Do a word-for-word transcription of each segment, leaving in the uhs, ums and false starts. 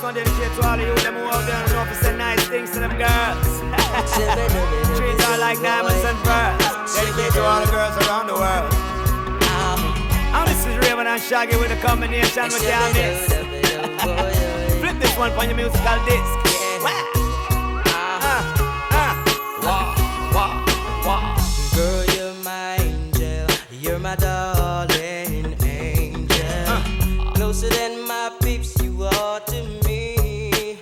one dedicated to all of you, them who out there and know to say nice things to them girls. Treat her like diamonds and pearls. Dedicated to all the girls around the world. And this is Raven and Shaggy with a combination with your miss. Flip this one for your musical disc. Wow. Girl, you're my angel, you're my darling angel. uh. Closer than my peeps, you are to me,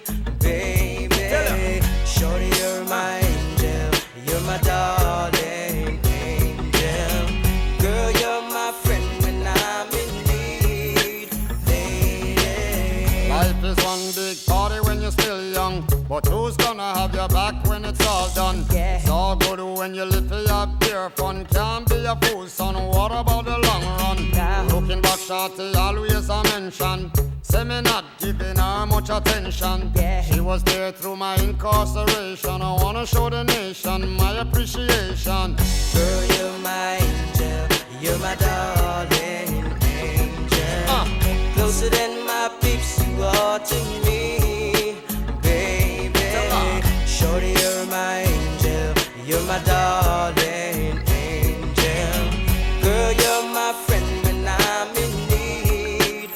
baby. Shorty, you're my angel, you're my darling angel. Girl, you're my friend when I'm in need, lady. Life is one big party when you're still young, but who's gonna have your back when it's all done? Yeah. It's all good when you live for your pure fun. Can't be a fool, son. What about the long run? Nah. Looking back, shorty, always a mention. Say me not giving her much attention. Yeah. She was there through my incarceration. I wanna show the nation my appreciation. Girl, you're my angel, you're my darling angel. uh. Closer than my peeps, you are to me, baby. Shorty, you're my angel, you're my darling angel. Girl, you're my friend when I'm in need,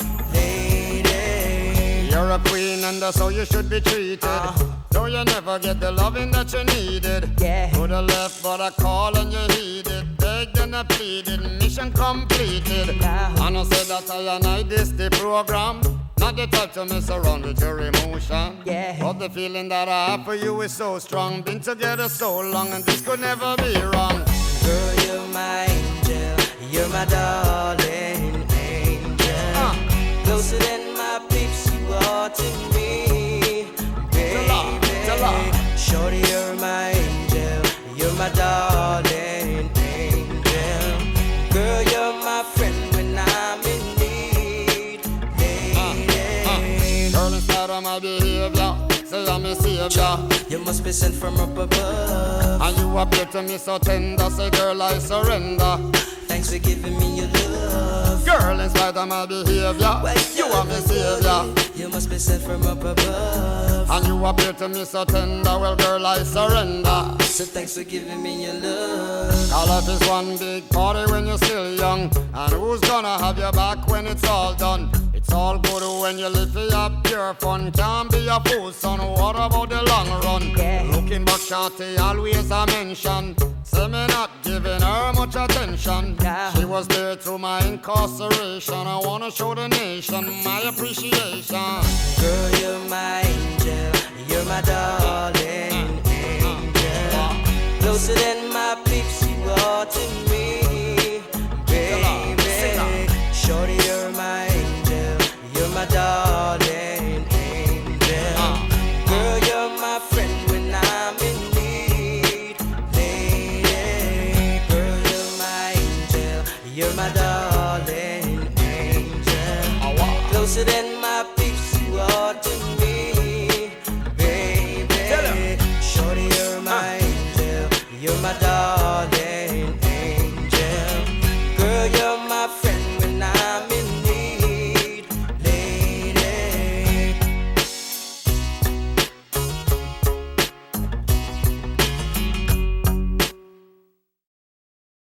lady. You're a queen and that's how you should be treated. uh. Though you never get the loving that you needed. Yeah. Could have left but I called and you heeded. Begged and I pleaded, mission completed. Now. And I said that I and I this the program. Not the type to mess around with your emotion. Yeah. But the feeling that I have for you is so strong. Been together so long and this could never be wrong. Girl, you're my angel, you're my darling angel. uh. Closer than my peeps, you are to me, baby. Tell her. Shorty, you're my angel, you're my darling angel. Girl, you're my friend when I'm in need, lady. Girl, in spite of my behavior, say I'm a savior. You must be sent from up above. And you appear to me so tender. Say girl, I surrender. Thanks for giving me your love. Girl, in spite of my behavior, you are my savior. You must be sent from up above. And you appear to me so tender. Well, girl, I surrender. So thanks for giving me your love. Our life is one big party when you're still young. And who's gonna have your back when it's all done? It's all good when you live for your pure fun. Can't be a fool, son. What about the long run? Yeah. Looking back, shorty, always a mention. Say me not giving her much attention. Yeah. She was there through my incarceration. I wanna show the nation my appreciation. Girl, you're my angel, you're my darling angel. Closer than my peeps, you are to me, baby. Shorty, you're my angel, you're my darling angel. Girl, you're my friend when I'm in need, lady. Girl, you're my angel, you're my darling angel. Closer than my